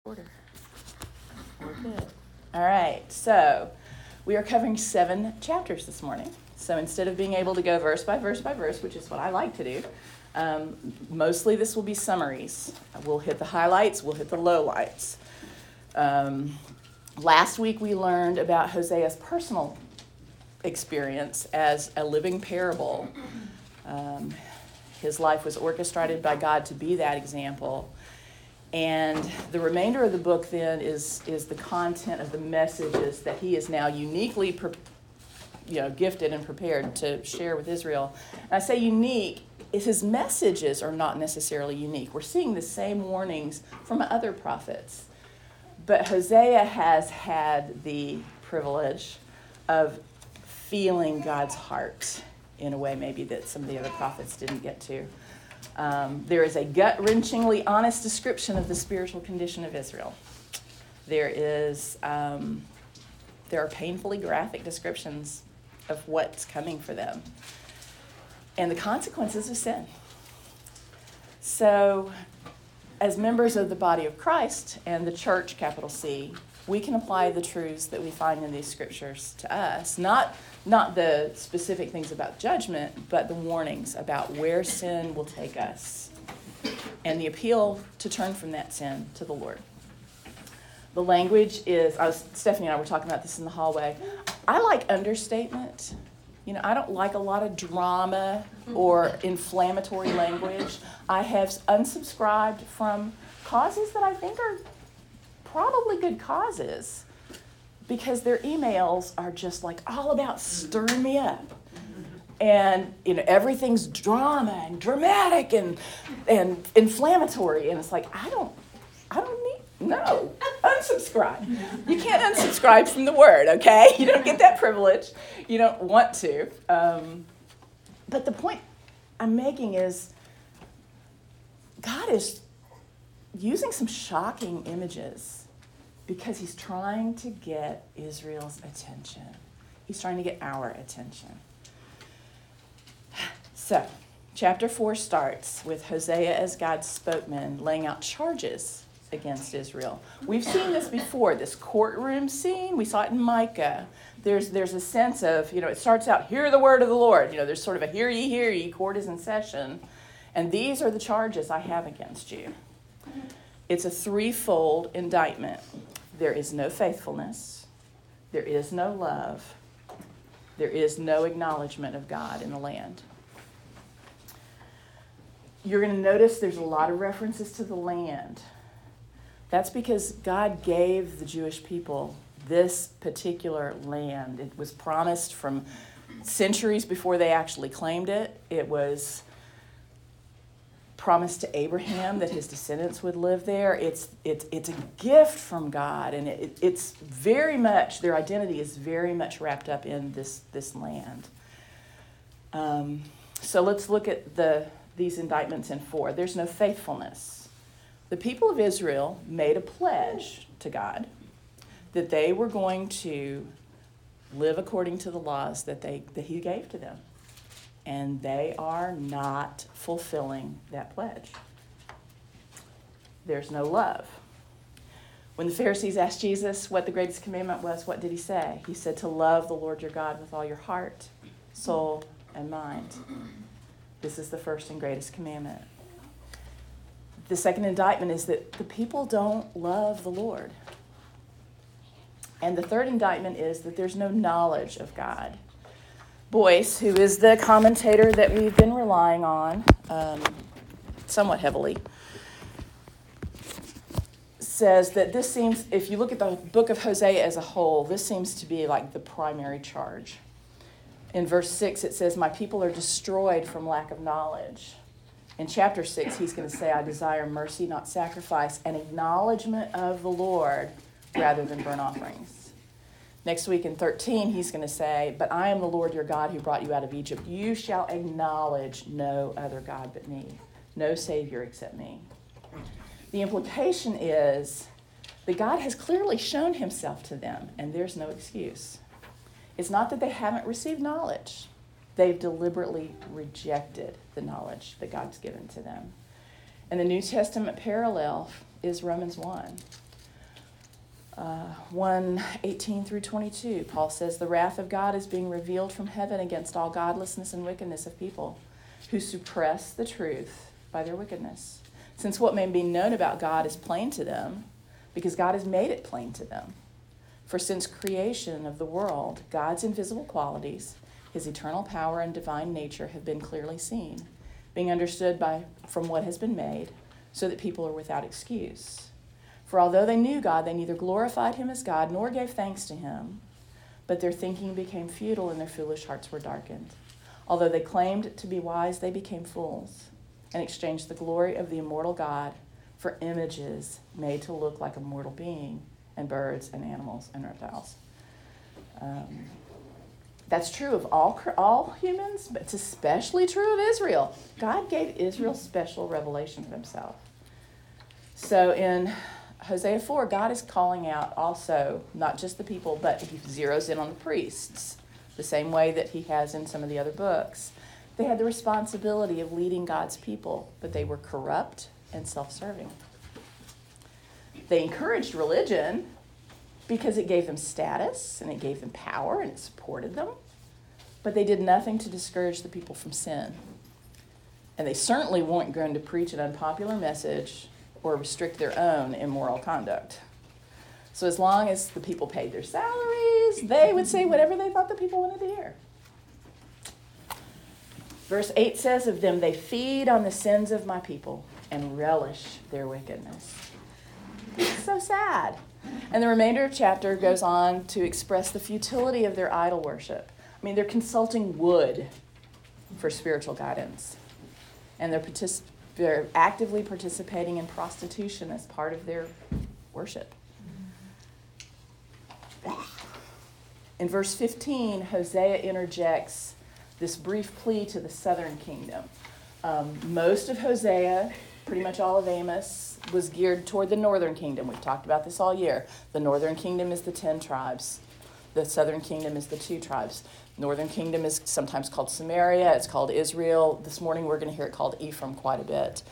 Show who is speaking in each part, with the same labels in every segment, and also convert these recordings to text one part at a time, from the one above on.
Speaker 1: Order. We're good. All right, so we are covering 7 chapters this morning. So instead of being able to go verse by verse by verse, which is what I like to do, mostly this will be summaries. We'll hit the highlights, we'll hit the lowlights. Last week we learned about Hosea's personal experience as a living parable. His life was orchestrated by God to be that example. And the remainder of the book then is the content of the messages that he is now uniquely gifted and prepared to share with Israel. And I say unique, his messages are not necessarily unique. We're seeing the same warnings from other prophets. But Hosea has had the privilege of feeling God's heart in a way maybe that some of the other prophets didn't get to. There is a gut-wrenchingly honest description of the spiritual condition of Israel. There are painfully graphic descriptions of what's coming for them and the consequences of sin. So, as members of the body of Christ and the church, capital C, we can apply the truths that we find in these scriptures to us. Not the specific things about judgment, but the warnings about where sin will take us and the appeal to turn from that sin to the Lord. The language is, Stephanie and I were talking about this in the hallway. I like understatement. I don't like a lot of drama or inflammatory language. I have unsubscribed from causes that I think are probably good causes because their emails are just like all about stirring me up. And, everything's drama and dramatic and inflammatory. And it's like, I don't no, unsubscribe. You can't unsubscribe from the word, okay? You don't get that privilege. You don't want to. But the point I'm making is God is using some shocking images because he's trying to get Israel's attention. He's trying to get our attention. So, chapter 4 starts with Hosea as God's spokesman laying out charges against Israel. We've seen this before, this courtroom scene. We saw it in Micah. There's a sense of, it starts out, hear the word of the Lord. There's sort of a hear ye, court is in session. And these are the charges I have against you. It's a threefold indictment. There is no faithfulness. There is no love. There is no acknowledgement of God in the land. You're going to notice there's a lot of references to the land. That's because God gave the Jewish people this particular land. It was promised from centuries before they actually claimed it. It was promised to Abraham that his descendants would live there. It's a gift from God, and it's very much, their identity is very much wrapped up in this land. So let's look at these indictments in 4. There's no faithfulness. The people of Israel made a pledge to God that they were going to live according to the laws that he gave to them. And they are not fulfilling that pledge. There's no love. When the Pharisees asked Jesus what the greatest commandment was, what did he say? He said to love the Lord your God with all your heart, soul, and mind. This is the first and greatest commandment. The second indictment is that the people don't love the Lord. And the third indictment is that there's no knowledge of God. Boyce, who is the commentator that we've been relying on somewhat heavily, says that this seems, if you look at the book of Hosea as a whole, this seems to be like the primary charge. In verse 6, it says, my people are destroyed from lack of knowledge. In chapter 6, he's going to say, I desire mercy, not sacrifice, and acknowledgement of the Lord rather than burnt offerings. Next week in 13, he's going to say, but I am the Lord your God who brought you out of Egypt. You shall acknowledge no other God but me, no Savior except me. The implication is that God has clearly shown himself to them, and there's no excuse. It's not that they haven't received knowledge. They've deliberately rejected the knowledge that God's given to them. And the New Testament parallel is Romans 1. 1:18 through 22, Paul says, "The wrath of God is being revealed from heaven against all godlessness and wickedness of people who suppress the truth by their wickedness. Since what may be known about God is plain to them, because God has made it plain to them. For since creation of the world, God's invisible qualities, his eternal power and divine nature have been clearly seen, being understood from what has been made, so that people are without excuse. For although they knew God, they neither glorified him as God nor gave thanks to him, but their thinking became futile and their foolish hearts were darkened. Although they claimed to be wise, they became fools and exchanged the glory of the immortal God for images made to look like a mortal being and birds and animals and reptiles." That's true of all humans, but it's especially true of Israel. God gave Israel special revelation of himself. So in Hosea 4, God is calling out also not just the people, but he zeroes in on the priests, the same way that he has in some of the other books. They had the responsibility of leading God's people, but they were corrupt and self-serving. They encouraged religion because it gave them status and it gave them power and it supported them, but they did nothing to discourage the people from sin. And they certainly weren't going to preach an unpopular message or restrict their own immoral conduct. So as long as the people paid their salaries, they would say whatever they thought the people wanted to hear. Verse 8 says of them, "They feed on the sins of my people and relish their wickedness." It's so sad. And the remainder of the chapter goes on to express the futility of their idol worship. I mean, they're consulting wood for spiritual guidance. And they're actively participating in prostitution as part of their worship. In verse 15, Hosea interjects this brief plea to the southern kingdom. Most of Hosea, pretty much all of Amos, was geared toward the northern kingdom. We've talked about this all year. The northern kingdom is the 10 tribes. The southern kingdom is the 2 tribes. Northern kingdom is sometimes called Samaria. It's called Israel. This morning we're going to hear it called Ephraim quite a bit.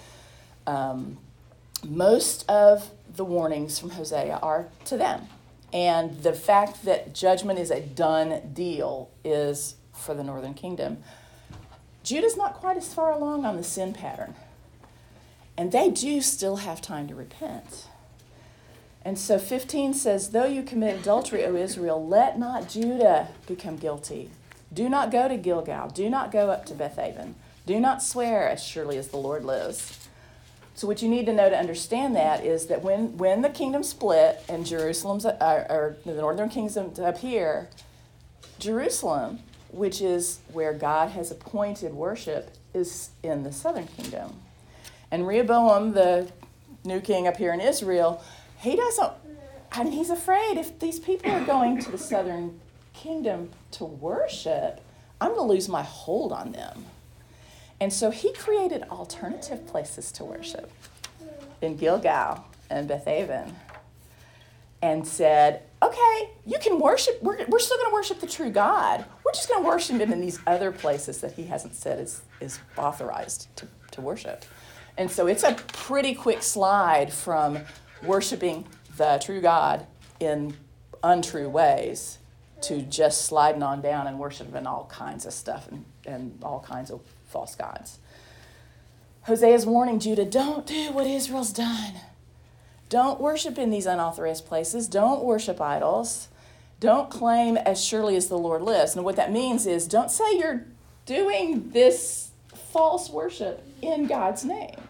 Speaker 1: Most of the warnings from Hosea are to them. And the fact that judgment is a done deal is for the northern kingdom. Judah's not quite as far along on the sin pattern. And they do still have time to repent. And so 15 says, "Though you commit adultery, O Israel, let not Judah become guilty. Do not go to Gilgal. Do not go up to Bethaven. Do not swear as surely as the Lord lives." So what you need to know to understand that is that when the kingdom split and Jerusalem's, or the northern kingdom's up here, Jerusalem, which is where God has appointed worship, is in the southern kingdom. And Rehoboam, the new king up here in Israel, he's afraid if these people are going to the southern kingdom to worship, I'm going to lose my hold on them. And so he created alternative places to worship in Gilgal and Bethaven and said, okay, you can worship, we're still going to worship the true God. We're just going to worship him in these other places that he hasn't said is authorized to worship. And so it's a pretty quick slide from worshiping the true God in untrue ways to just sliding on down and worshiping all kinds of stuff and all kinds of false gods. Hosea's warning Judah, don't do what Israel's done. Don't worship in these unauthorized places. Don't worship idols. Don't claim as surely as the Lord lives. And what that means is don't say you're doing this false worship in God's name.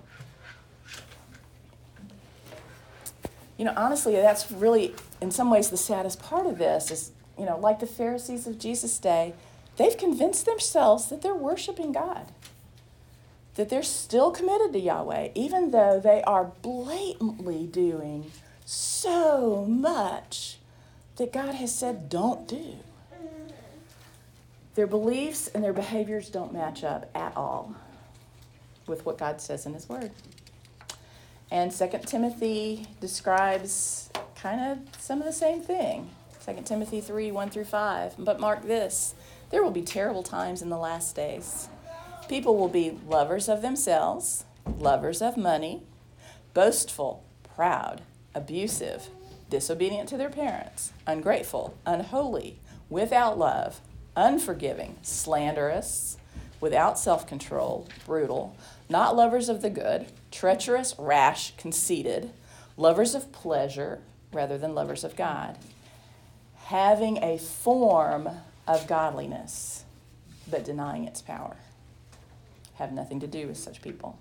Speaker 1: Honestly, that's really, in some ways, the saddest part of this is, like the Pharisees of Jesus' day, they've convinced themselves that they're worshiping God, that they're still committed to Yahweh, even though they are blatantly doing so much that God has said don't do. Their beliefs and their behaviors don't match up at all with what God says in his word. And 2 Timothy describes kind of some of the same thing. 2 Timothy 3, 1 through 5. But mark this, there will be terrible times in the last days. People will be lovers of themselves, lovers of money, boastful, proud, abusive, disobedient to their parents, ungrateful, unholy, without love, unforgiving, slanderous, without self-control, brutal, not lovers of the good, treacherous, rash, conceited, lovers of pleasure rather than lovers of God, having a form of godliness, but denying its power. Have nothing to do with such people.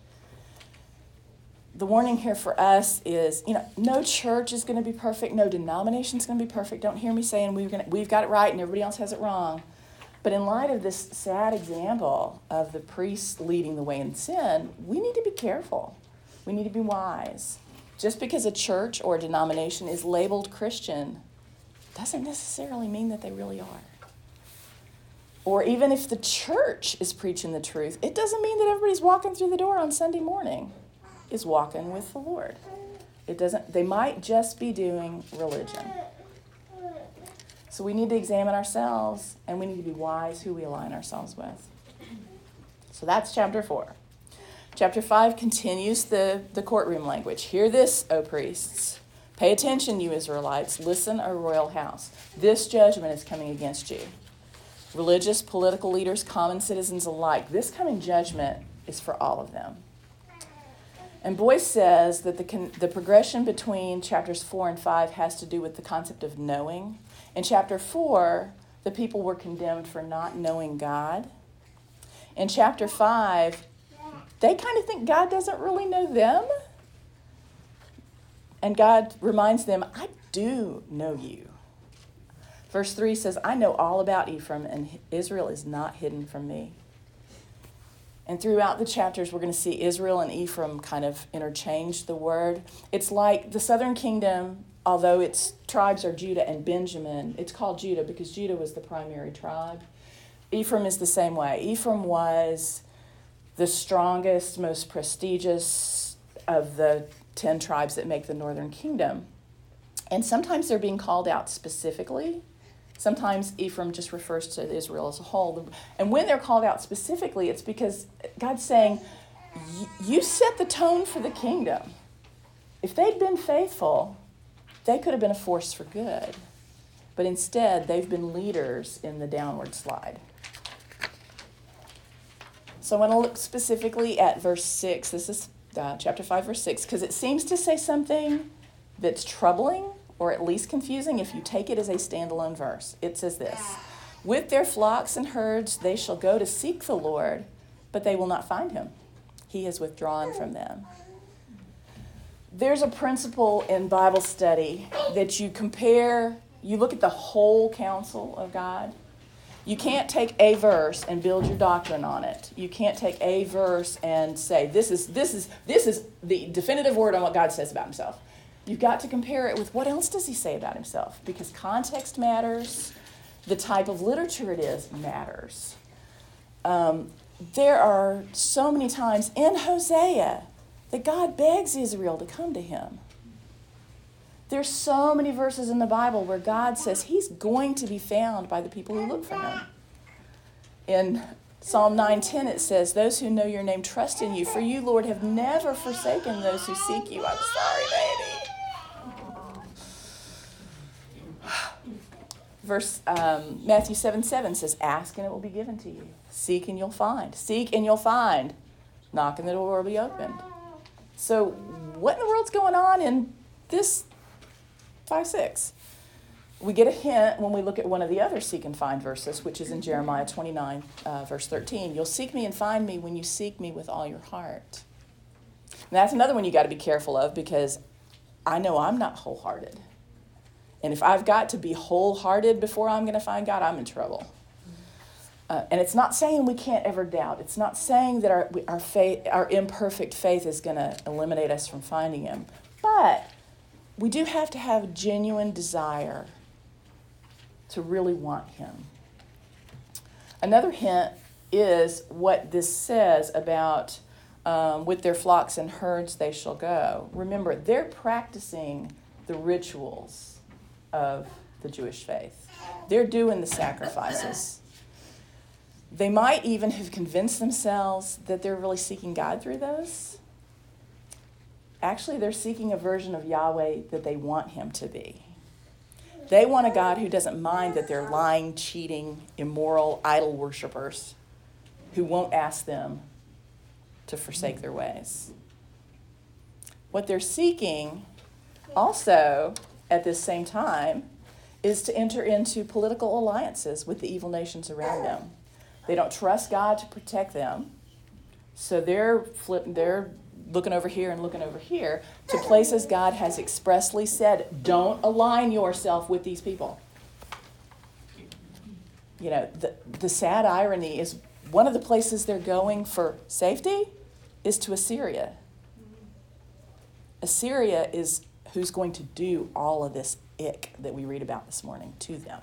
Speaker 1: The warning here for us is, no church is going to be perfect. No denomination is going to be perfect. Don't hear me saying we've got it right and everybody else has it wrong. But in light of this sad example of the priests leading the way in sin, we need to be careful. We need to be wise. Just because a church or a denomination is labeled Christian doesn't necessarily mean that they really are. Or even if the church is preaching the truth, it doesn't mean that everybody's walking through the door on Sunday morning is walking with the Lord. They might just be doing religion. So we need to examine ourselves, and we need to be wise who we align ourselves with. So that's chapter 4. Chapter 5 continues the courtroom language. Hear this, O priests. Pay attention, you Israelites. Listen, O royal house. This judgment is coming against you. Religious, political leaders, common citizens alike. This coming judgment is for all of them. And Boyce says that the progression between chapters 4 and 5 has to do with the concept of knowing. In chapter 4, the people were condemned for not knowing God. In chapter 5, they kind of think God doesn't really know them. And God reminds them, I do know you. Verse 3 says, I know all about Ephraim, and Israel is not hidden from me. And throughout the chapters, we're going to see Israel and Ephraim kind of interchange the word. It's like the southern kingdom, although its tribes are Judah and Benjamin. It's called Judah because Judah was the primary tribe. Ephraim is the same way. Ephraim was the strongest, most prestigious of the 10 tribes that make the northern kingdom. And sometimes they're being called out specifically. Sometimes Ephraim just refers to Israel as a whole. And when they're called out specifically, it's because God's saying, you set the tone for the kingdom. If they'd been faithful, they could have been a force for good. But instead, they've been leaders in the downward slide. So I want to look specifically at verse 6. This is chapter 5, verse 6, because it seems to say something that's troubling, or at least confusing if you take it as a standalone verse. It says this, with their flocks and herds they shall go to seek the Lord, but they will not find him. He has withdrawn from them. There's a principle in Bible study that you look at the whole counsel of God. You can't take a verse and build your doctrine on it. You can't take a verse and say, this is the definitive word on what God says about himself. You've got to compare it with what else does he say about himself? Because context matters. The type of literature it is matters. There are so many times in Hosea that God begs Israel to come to him. There's so many verses in the Bible where God says he's going to be found by the people who look for him. In Psalm 9:10 it says, those who know your name trust in you, for you, Lord, have never forsaken those who seek you. I'm sorry, baby. Matthew 7:7 says, ask and it will be given to you. Seek and you'll find. Seek and you'll find. Knock and the door will be opened. So what in the world's going on in this 5:6? We get a hint when we look at one of the other seek and find verses, which is in Jeremiah 29, verse 13. You'll seek me and find me when you seek me with all your heart. And that's another one you got to be careful of, because I know I'm not wholehearted. And if I've got to be wholehearted before I'm going to find God, I'm in trouble. And it's not saying we can't ever doubt. It's not saying that our faith, our imperfect faith is going to eliminate us from finding him. But we do have to have a genuine desire to really want him. Another hint is what this says about with their flocks and herds they shall go. Remember, they're practicing the rituals of the Jewish faith. They're doing the sacrifices. They might even have convinced themselves that they're really seeking God through those. Actually, they're seeking a version of Yahweh that they want him to be. They want a God who doesn't mind that they're lying, cheating, immoral, idol worshipers who won't ask them to forsake their ways. What they're seeking also at this same time is to enter into political alliances with the evil nations around them. They don't trust God to protect them, so they're looking over here and looking over here to places God has expressly said, don't align yourself with these people. You know, the sad irony is one of the places they're going for safety is to Assyria. Assyria is who's going to do all of this ick that we read about this morning to them.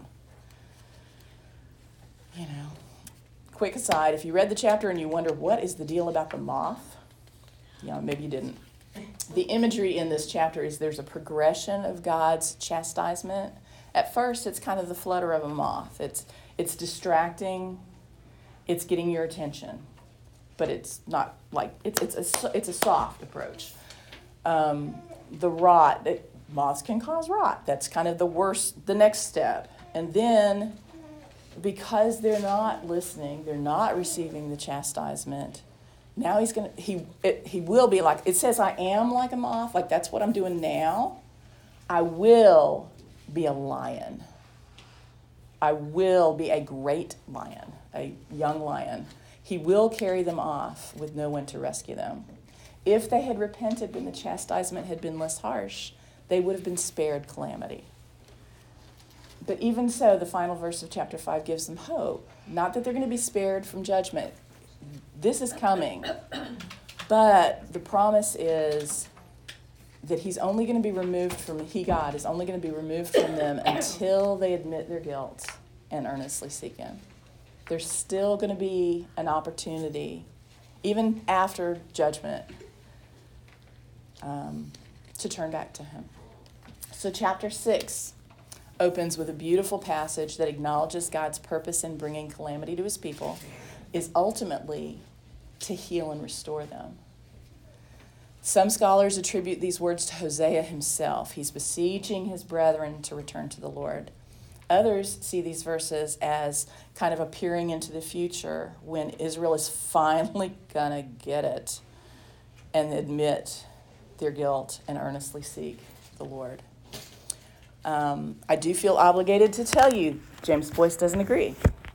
Speaker 1: You know, quick aside, if you read the chapter and you wonder what is the deal about the moth, you know, maybe you didn't. The imagery in this chapter is there's a progression of God's chastisement. At first, it's kind of the flutter of a moth. It's distracting. It's getting your attention, but it's not like it's a soft approach. The rot, moths can cause rot. That's kind of the next step. And then, because they're not listening, they're not receiving the chastisement, now he will be like, it says, I am like a moth, like that's what I'm doing now. I will be a lion. I will be a great lion, a young lion. He will carry them off with no one to rescue them. If they had repented when the chastisement had been less harsh, they would have been spared calamity. But even so, the final verse of chapter 5 gives them hope. Not that they're going to be spared from judgment. This is coming. But the promise is that he's only going to be removed from, God is only going to be removed from them until they admit their guilt and earnestly seek him. There's still going to be an opportunity, even after judgment, to turn back to him. So chapter 6 opens with a beautiful passage that acknowledges God's purpose in bringing calamity to his people is ultimately to heal and restore them. Some scholars attribute these words to Hosea himself. He's beseeching his brethren to return to the Lord. Others see these verses as kind of a peering into the future when Israel is finally going to get it and admit their guilt and earnestly seek the Lord. I do feel obligated to tell you, James Boyce doesn't agree.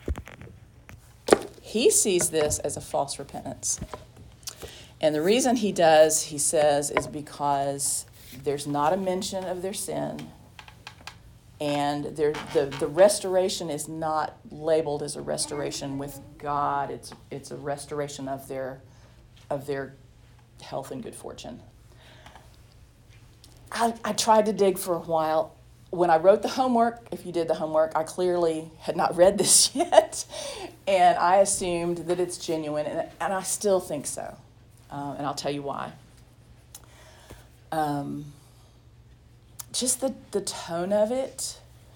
Speaker 1: He sees this as a false repentance. And the reason he does, he says, is because there's not a mention of their sin, and the restoration is not labeled as a restoration with God. It's a restoration of their health and good fortune. I tried to dig for a while. When I wrote the homework, if you did the homework, I clearly had not read this yet, and I assumed that it's genuine, and I still think so, and I'll tell you why. Just the tone of it.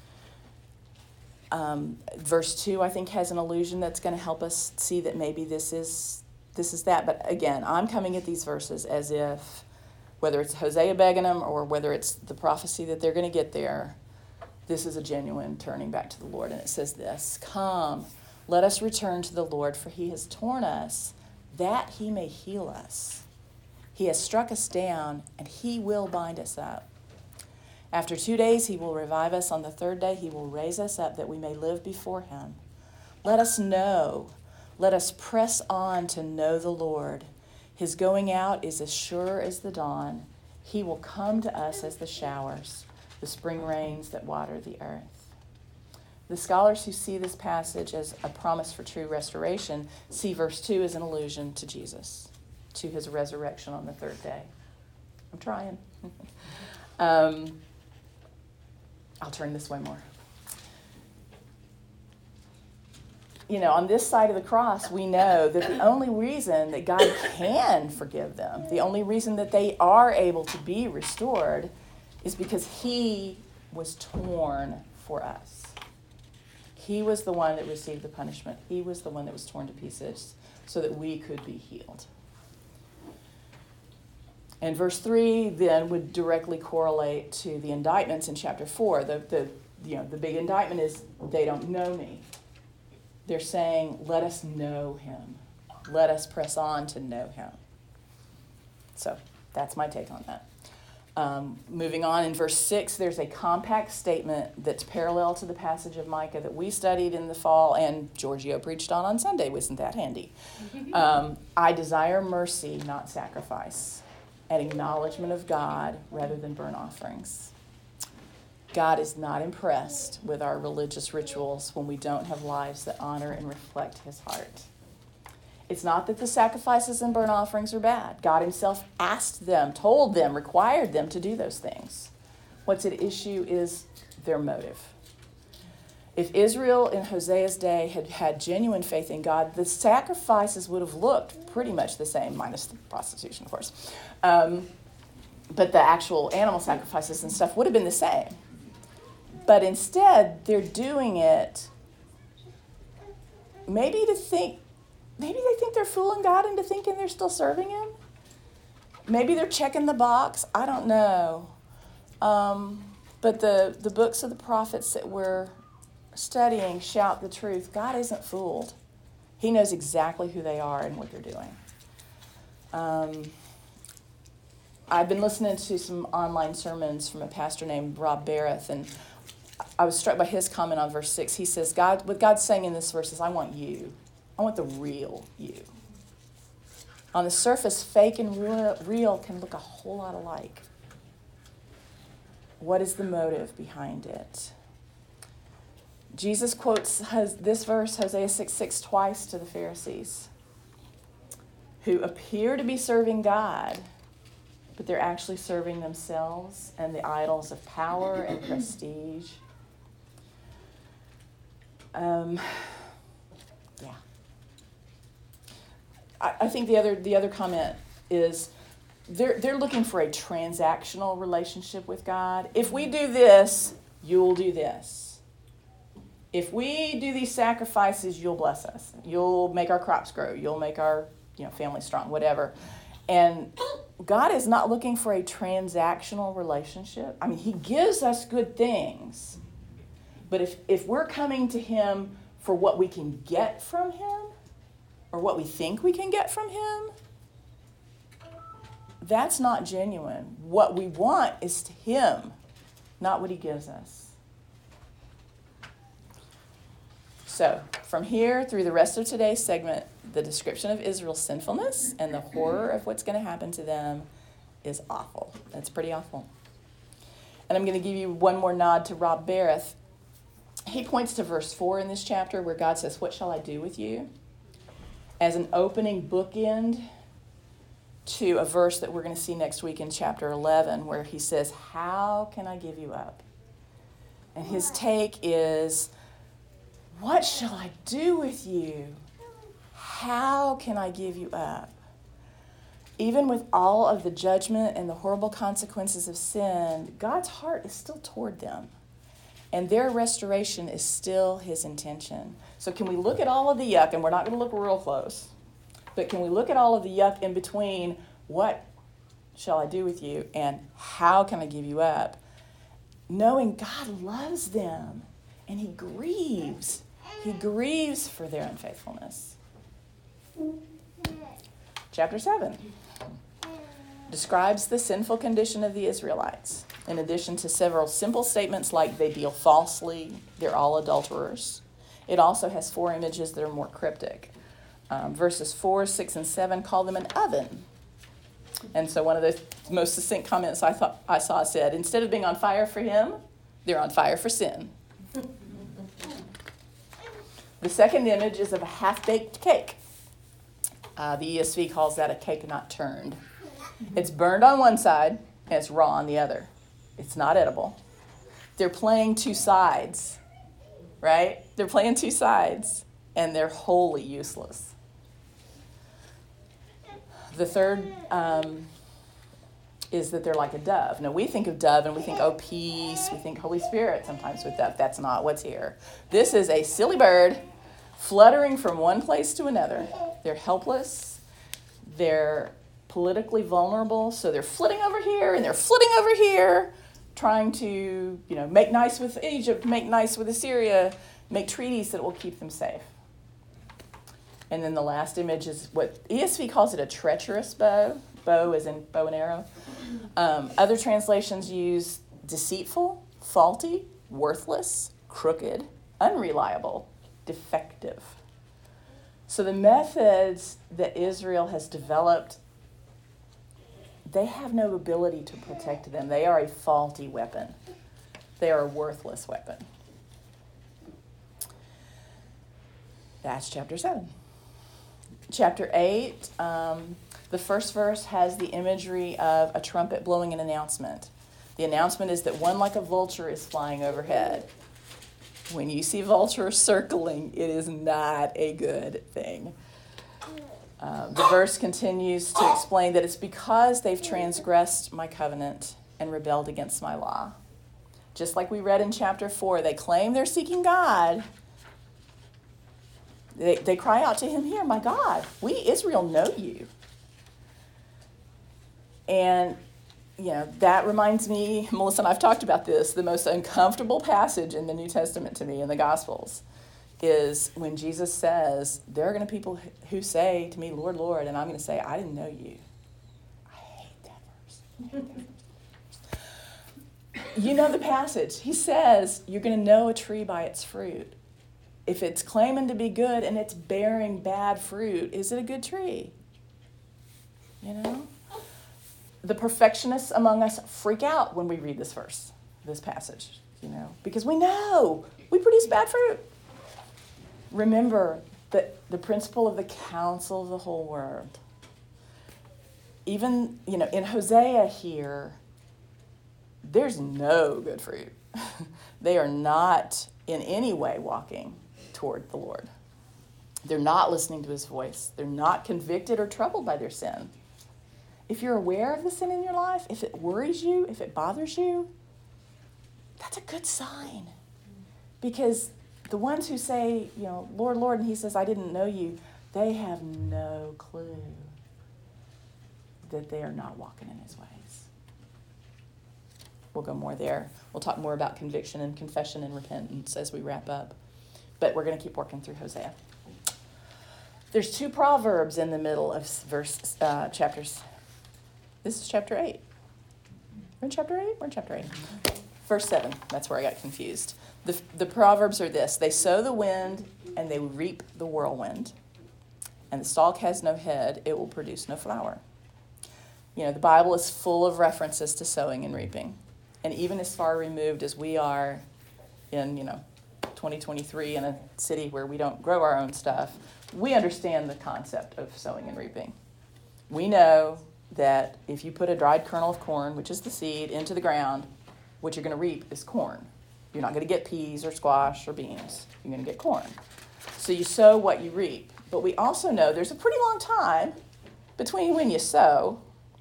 Speaker 1: Verse 2, I think, has an allusion that's going to help us see that maybe this is that. But again, I'm coming at these verses as if, whether it's Hosea begging them or whether it's the prophecy that they're going to get there, this is a genuine turning back to the Lord. And it says this, "Come, let us return to the Lord, for he has torn us, that he may heal us. He has struck us down, and he will bind us up. After 2 days he will revive us. On the third day he will raise us up, that we may live before him. Let us know, let us press on to know the Lord. His going out is as sure as the dawn. He will come to us as the showers, the spring rains that water the earth." The scholars who see this passage as a promise for true restoration see verse 2 as an allusion to Jesus, to his resurrection on the third day. I'm trying. I'll turn this way more. You know, on this side of the cross, we know that the only reason that God can forgive them, the only reason that they are able to be restored, is because he was torn for us. He was the one that received the punishment. He was the one that was torn to pieces so that we could be healed. And verse 3 then would directly correlate to the indictments in chapter 4. The big indictment is they don't know me. They're saying, let us know him. Let us press on to know him. So that's my take on that. Moving on in verse 6, there's a compact statement that's parallel to the passage of Micah that we studied in the fall and Giorgio preached on Sunday. Wasn't that handy? I desire mercy, not sacrifice, an acknowledgement of God rather than burnt offerings. God is not impressed with our religious rituals when we don't have lives that honor and reflect his heart. It's not that the sacrifices and burnt offerings are bad. God himself asked them, told them, required them to do those things. What's at issue is their motive. If Israel in Hosea's day had had genuine faith in God, the sacrifices would have looked pretty much the same, minus the prostitution, of course. But the actual animal sacrifices and stuff would have been the same. But instead, they're doing it maybe they think they're fooling God into thinking they're still serving him. Maybe they're checking the box. I don't know. But the books of the prophets that we're studying shout the truth. God isn't fooled. He knows exactly who they are and what they're doing. I've been listening to some online sermons from a pastor named Rob Barrett, and I was struck by his comment on verse 6. He says, what God's saying in this verse is, I want you. I want the real you. On the surface, fake and real can look a whole lot alike. What is the motive behind it? Jesus quotes this verse, Hosea 6:6, twice to the Pharisees, who appear to be serving God, but they're actually serving themselves and the idols of power and prestige. I think the other comment is they're looking for a transactional relationship with God. If we do this, you'll do this. If we do these sacrifices, you'll bless us. You'll make our crops grow. You'll make our family strong, whatever. And God is not looking for a transactional relationship. I mean, he gives us good things. But if we're coming to him for what we can get from him, or what we think we can get from him, that's not genuine. What we want is him, not what he gives us. So, from here through the rest of today's segment, the description of Israel's sinfulness and the horror of what's going to happen to them is awful. That's pretty awful. And I'm going to give you one more nod to Rob Barrett. He points to verse 4 in this chapter where God says, "What shall I do with you?" as an opening bookend to a verse that we're going to see next week in chapter 11, where he says, how can I give you up? And his take is, what shall I do with you? How can I give you up? Even with all of the judgment and the horrible consequences of sin, God's heart is still toward them. And their restoration is still his intention. So can we look at all of the yuck, and we're not going to look real close, but can we look at all of the yuck in between what shall I do with you and how can I give you up, knowing God loves them and he grieves. He grieves for their unfaithfulness. Chapter 7 describes the sinful condition of the Israelites. In addition to several simple statements like they deal falsely, they're all adulterers, it also has 4 images that are more cryptic. Verses 4, 6, and 7 call them an oven. And so one of the most succinct comments I saw said, instead of being on fire for him, they're on fire for sin. The second image is of a half-baked cake. The ESV calls that a cake not turned. It's burned on one side and it's raw on the other. It's not edible. They're playing 2 sides, right? They're playing 2 sides, and they're wholly useless. The third is that they're like a dove. Now, we think of dove and we think, oh, peace. We think Holy Spirit sometimes with dove. That's not what's here. This is a silly bird fluttering from one place to another. They're helpless. They're politically vulnerable, so they're flitting over here and they're flitting over here, trying to, make nice with Egypt, make nice with Assyria, make treaties that will keep them safe. And then the last image is what ESV calls it a treacherous bow. Bow as in bow and arrow. Other translations use deceitful, faulty, worthless, crooked, unreliable, defective. So the methods that Israel has developed, they have no ability to protect them. They are a faulty weapon. They are a worthless weapon. That's chapter 7. Chapter 8, the first verse has the imagery of a trumpet blowing an announcement. The announcement is that one like a vulture is flying overhead. When you see vultures circling, it is not a good thing. The verse continues to explain that it's because they've transgressed my covenant and rebelled against my law. Just like we read in chapter 4, they claim they're seeking God. They cry out to him here, my God, we, Israel, know you. And, that reminds me, Melissa and I've talked about this, the most uncomfortable passage in the New Testament to me in the Gospels is when Jesus says, there are going to be people who say to me, Lord, Lord, and I'm going to say, I didn't know you. I hate that verse. You know the passage. He says, you're going to know a tree by its fruit. If it's claiming to be good and it's bearing bad fruit, is it a good tree? The perfectionists among us freak out when we read this verse, this passage, because we know we produce bad fruit. Remember that the principle of the counsel of the whole world. Even, in Hosea here, there's no good fruit. They are not in any way walking toward the Lord. They're not listening to his voice. They're not convicted or troubled by their sin. If you're aware of the sin in your life, if it worries you, if it bothers you, that's a good sign. Because the ones who say, Lord, Lord, and he says, I didn't know you, they have no clue that they are not walking in his ways. We'll go more there. We'll talk more about conviction and confession and repentance as we wrap up. But we're going to keep working through Hosea. There's 2 proverbs in the middle of chapters. This is chapter 8. We're in chapter 8? We're in chapter 8. Verse 7. That's where I got confused. The proverbs are this. They sow the wind and they reap the whirlwind. And the stalk has no head. It will produce no flower. The Bible is full of references to sowing and reaping. And even as far removed as we are in, 2023 in a city where we don't grow our own stuff, we understand the concept of sowing and reaping. We know that if you put a dried kernel of corn, which is the seed, into the ground, what you're going to reap is corn. You're not going to get peas or squash or beans. You're going to get corn. So you sow what you reap. But we also know there's a pretty long time between when you sow,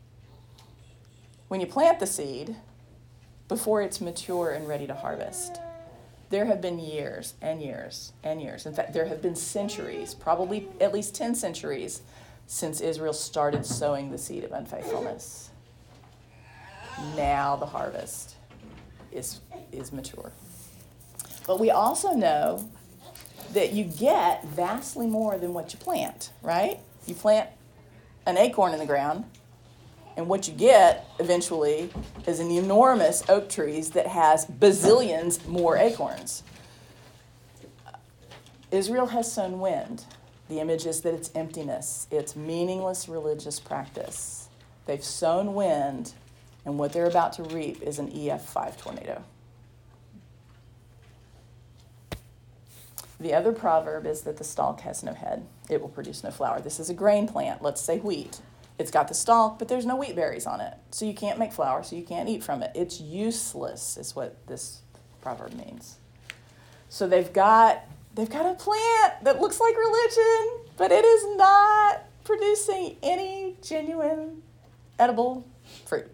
Speaker 1: when you plant the seed, before it's mature and ready to harvest. There have been years and years and years. In fact, there have been centuries, probably at least 10 centuries, since Israel started sowing the seed of unfaithfulness. Now the harvest is mature. But we also know that you get vastly more than what you plant, right? You plant an acorn in the ground, and what you get eventually is an enormous oak tree that has bazillions more acorns. Israel has sown wind. The image is that it's emptiness. It's meaningless religious practice. They've sown wind, and what they're about to reap is an EF5 tornado. The other proverb is that the stalk has no head. It will produce no flower. This is a grain plant, let's say wheat. It's got the stalk, but there's no wheat berries on it. So you can't make flour, so you can't eat from it. It's useless is what this proverb means. So they've got a plant that looks like religion, but it is not producing any genuine edible fruit.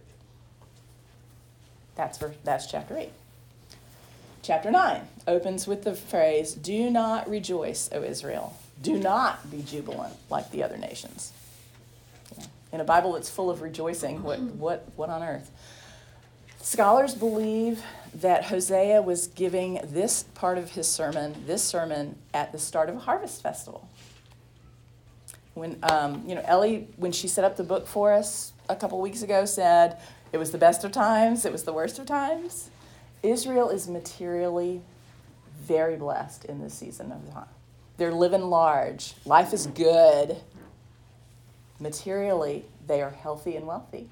Speaker 1: That's chapter 8. Chapter 9 opens with the phrase, "Do not rejoice, O Israel. Do not be jubilant like the other nations." In a Bible that's full of rejoicing, what on earth? Scholars believe that Hosea was giving this part of his sermon, at the start of a harvest festival. When Ellie, when she set up the book for us a couple weeks ago, said it was the best of times, it was the worst of times. Israel is materially very blessed in this season of time. They're living large. Life is good. Materially, they are healthy and wealthy.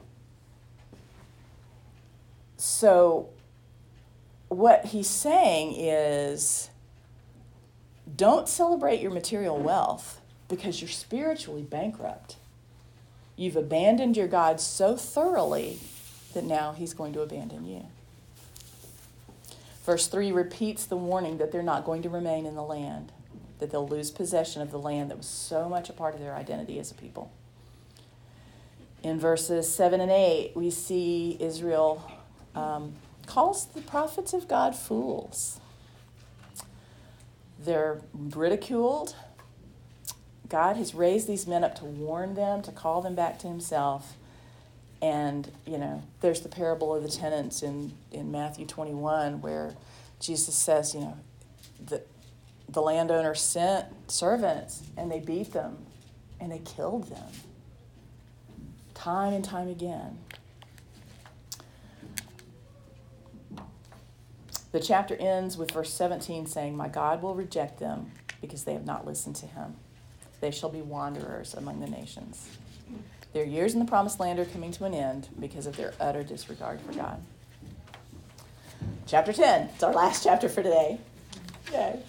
Speaker 1: So what he's saying is, don't celebrate your material wealth because you're spiritually bankrupt. You've abandoned your God so thoroughly that now he's going to abandon you. Verse 3 repeats the warning that they're not going to remain in the land, that they'll lose possession of the land that was so much a part of their identity as a people. In verses 7 and 8, we see Israel calls the prophets of God fools. They're ridiculed. God has raised these men up to warn them, to call them back to himself. And, there's the parable of the tenants in Matthew 21 where Jesus says, the landowner sent servants and they beat them and they killed them time and time again. The chapter ends with verse 17 saying, "My God will reject them because they have not listened to him. They shall be wanderers among the nations." Their years in the promised land are coming to an end because of their utter disregard for God. Chapter 10. It's our last chapter for today. Yay.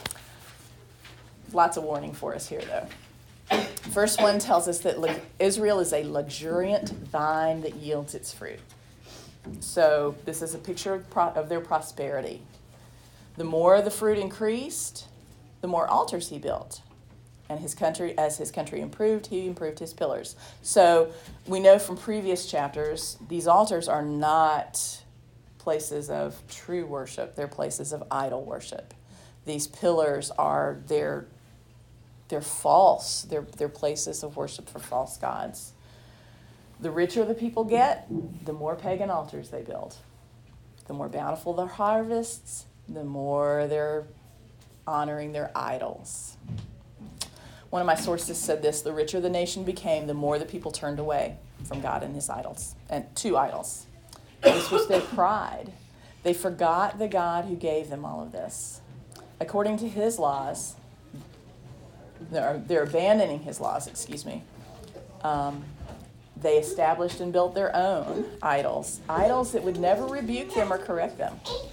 Speaker 1: Lots of warning for us here, though. First one tells us that Israel is a luxuriant vine that yields its fruit. So this is a picture of their prosperity. The more the fruit increased, the more altars he built. And as his country improved, he improved his pillars. So we know from previous chapters, these altars are not places of true worship. They're places of idol worship. These pillars they're false. They're places of worship for false gods. The richer the people get, the more pagan altars they build. The more bountiful their harvests, the more they're honoring their idols. One of my sources said this: the richer the nation became, the more the people turned away from God and his idols, and to idols. This was their pride. They forgot the God who gave them all of this. According to his laws, they're abandoning his laws, they established and built their own idols that would never rebuke them or correct them.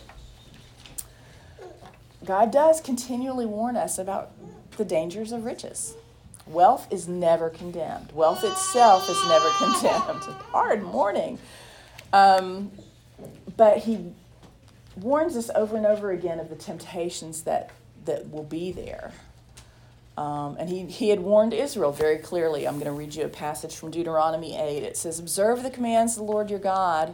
Speaker 1: God does continually warn us about the dangers of riches. Wealth is never condemned. Wealth itself is never condemned. Hard warning. But he warns us over and over again of the temptations that will be there. And he had warned Israel very clearly. I'm going to read you a passage from Deuteronomy 8. It says, observe the commands of the Lord your God,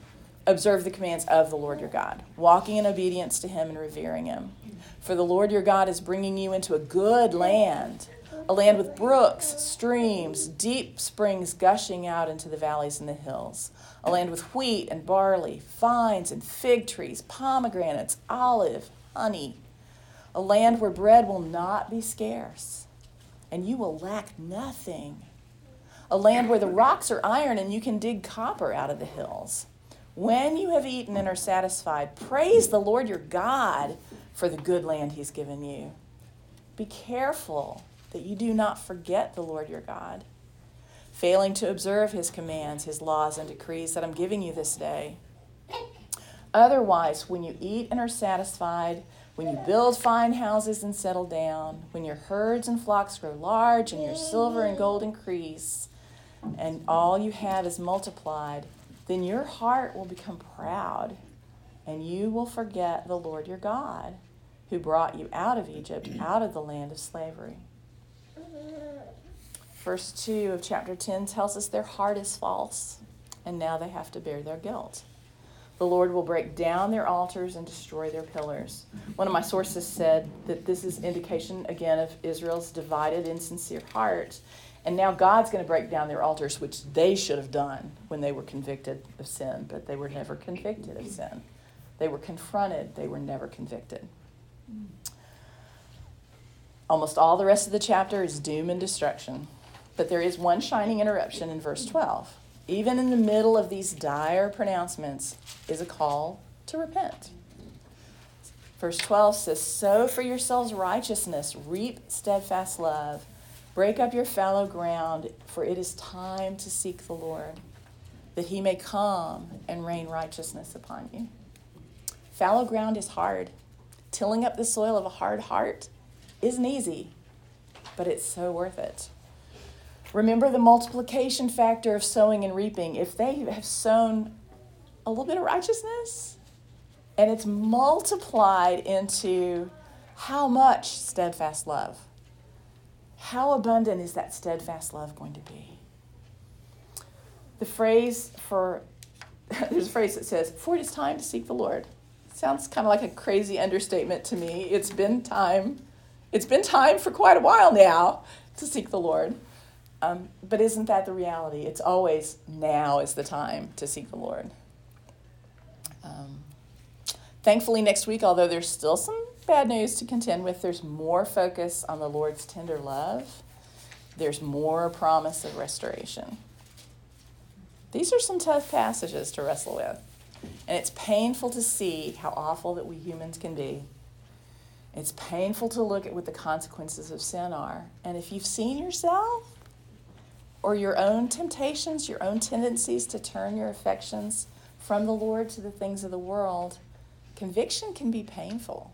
Speaker 1: walking in obedience to him and revering him. For the Lord your God is bringing you into a good land, a land with brooks, streams, deep springs gushing out into the valleys and the hills, a land with wheat and barley, vines and fig trees, pomegranates, olive, honey, a land where bread will not be scarce, and you will lack nothing. A land where the rocks are iron and you can dig copper out of the hills. When you have eaten and are satisfied, praise the Lord your God for the good land he's given you. Be careful that you do not forget the Lord your God, failing to observe his commands, his laws, and decrees that I'm giving you this day. Otherwise, when you eat and are satisfied, when you build fine houses and settle down, when your herds and flocks grow large and your silver and gold increase, and all you have is multiplied, then your heart will become proud, and you will forget the Lord your God, who brought you out of Egypt, out of the land of slavery. Verse 2 of chapter 10 tells us their heart is false, and now they have to bear their guilt. The Lord will break down their altars and destroy their pillars. One of my sources said that this is indication, again, of Israel's divided, insincere heart, And now God's going to break down their altars, which they should have done when they were convicted of sin, but they were never convicted of sin. They were confronted. They were never convicted. Almost all the rest of the chapter is doom and destruction. But there is one shining interruption in verse 12. Even in the middle of these dire pronouncements is a call to repent. Verse 12 says, sow for yourselves righteousness, reap steadfast love, break up your fallow ground, for it is time to seek the Lord, that he may come and rain righteousness upon you. Fallow ground is hard. Tilling up the soil of a hard heart isn't easy, but it's so worth it. Remember the multiplication factor of sowing and reaping. If they have sown a little bit of righteousness and it's multiplied into how much steadfast love, how abundant is that steadfast love going to be? The phrase there's a phrase that says, for it is time to seek the Lord. Sounds kind of like a crazy understatement to me. It's been time for quite a while now to seek the Lord. But isn't that the reality? It's always now is the time to seek the Lord. Thankfully, next week, although there's still some bad news to contend with, there's more focus on the Lord's tender love. There's more promise of restoration. These are some tough passages to wrestle with. And it's painful to see how awful that we humans can be. It's painful to look at what the consequences of sin are. And if you've seen yourself or your own temptations, your own tendencies to turn your affections from the Lord to the things of the world, conviction can be painful.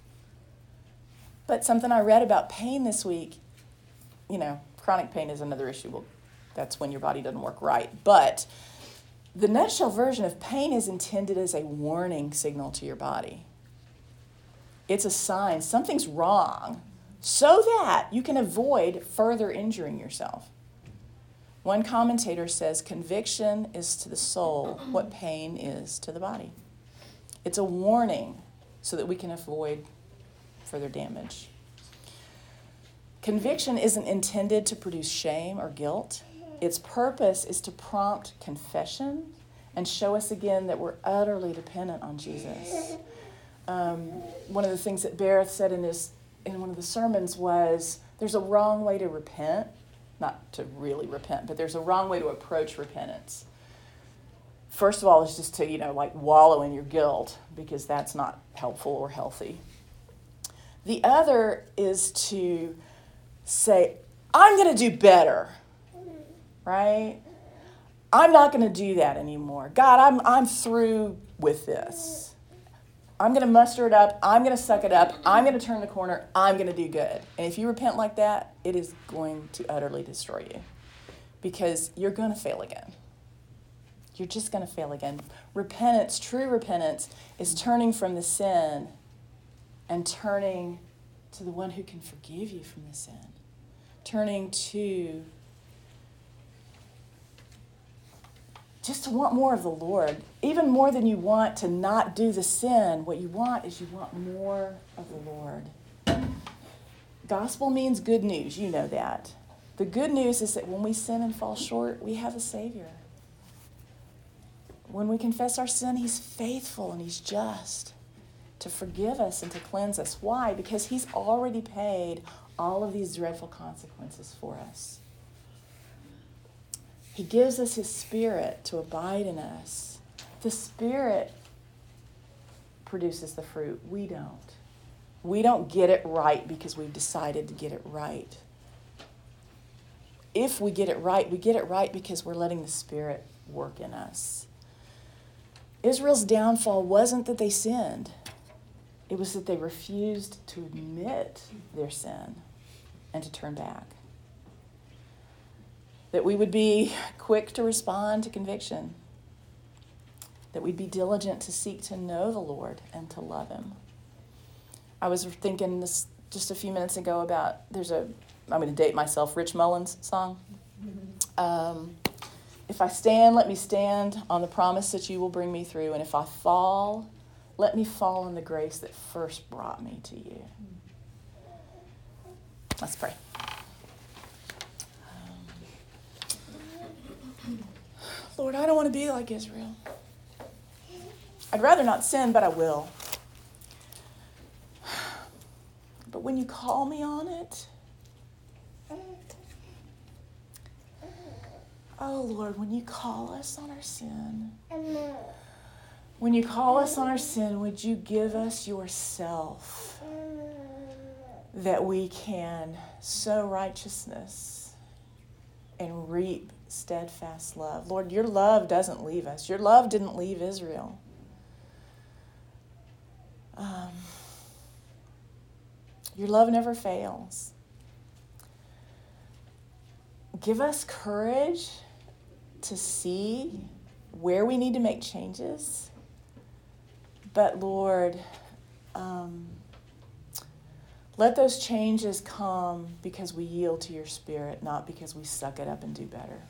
Speaker 1: But something I read about pain this week, chronic pain is another issue. Well, that's when your body doesn't work right. But the nutshell version of pain is intended as a warning signal to your body. It's a sign something's wrong so that you can avoid further injuring yourself. One commentator says conviction is to the soul what pain is to the body. It's a warning so that we can avoid further damage. Conviction isn't intended to produce shame or guilt. Its purpose is to prompt confession and show us again that we're utterly dependent on Jesus. One of the things that Barrett said in one of the sermons was, there's a wrong way to repent. Not to really repent, but there's a wrong way to approach repentance. First of all, it's just to, wallow in your guilt, because that's not helpful or healthy. The other is to say, I'm going to do better, right? I'm not going to do that anymore. God, I'm through with this. I'm going to muster it up. I'm going to suck it up. I'm going to turn the corner. I'm going to do good. And if you repent like that, it is going to utterly destroy you, because you're going to fail again. You're just going to fail again. Repentance, true repentance, is turning from the sin and turning to the one who can forgive you from the sin. Turning to just to want more of the Lord. Even more than you want to not do the sin, what you want is you want more of the Lord. Gospel means good news. You know that. The good news is that when we sin and fall short, we have a Savior. When we confess our sin, he's faithful and he's just to forgive us and to cleanse us. Why? Because he's already paid all of these dreadful consequences for us. He gives us his Spirit to abide in us. The Spirit produces the fruit. We don't. We don't get it right because we've decided to get it right. If we get it right because we're letting the Spirit work in us. Israel's downfall wasn't that they sinned. It was that they refused to admit their sin and to turn back. That we would be quick to respond to conviction. That we'd be diligent to seek to know the Lord and to love him. I was thinking this just a few minutes ago about, I'm going to date myself, Rich Mullins' song. If I stand, let me stand on the promise that you will bring me through. And if I fall, let me fall in the grace that first brought me to you. Let's pray. Lord, I don't want to be like Israel. I'd rather not sin, but I will. But when you call me on it, oh Lord, when you call us on our sin, when you call us on our sin, would you give us yourself that we can sow righteousness and reap steadfast love? Lord, your love doesn't leave us. Your love didn't leave Israel. Your love never fails. Give us courage to see where we need to make changes. But Lord, let those changes come because we yield to your Spirit, not because we suck it up and do better.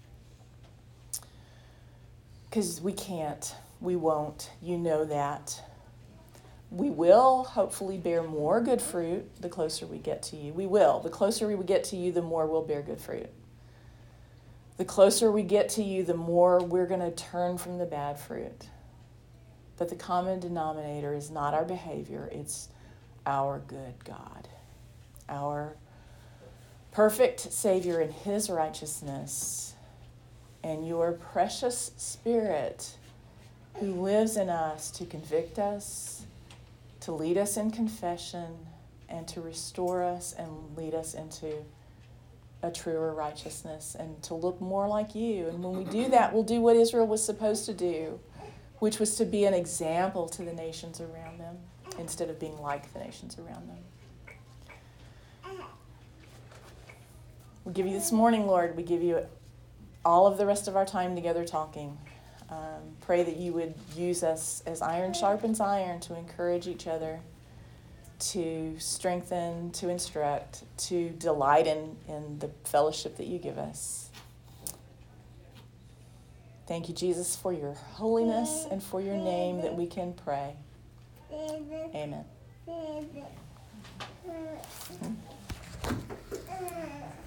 Speaker 1: Because we can't, we won't, you know that. We will hopefully bear more good fruit the closer we get to you. We will. The closer we get to you, the more we'll bear good fruit. The closer we get to you, the more we're going to turn from the bad fruit. But the common denominator is not our behavior, it's our good God, our perfect Savior in his righteousness, and your precious Spirit who lives in us to convict us, to lead us in confession, and to restore us and lead us into a truer righteousness and to look more like you. And when we do that, we'll do what Israel was supposed to do, which was to be an example to the nations around them instead of being like the nations around them. We give you this morning, Lord. We give you all of the rest of our time together talking. Pray that you would use us as iron sharpens iron to encourage each other, to strengthen, to instruct, to delight in the fellowship that you give us. Thank you, Jesus, for your holiness and for your name that we can pray. Amen.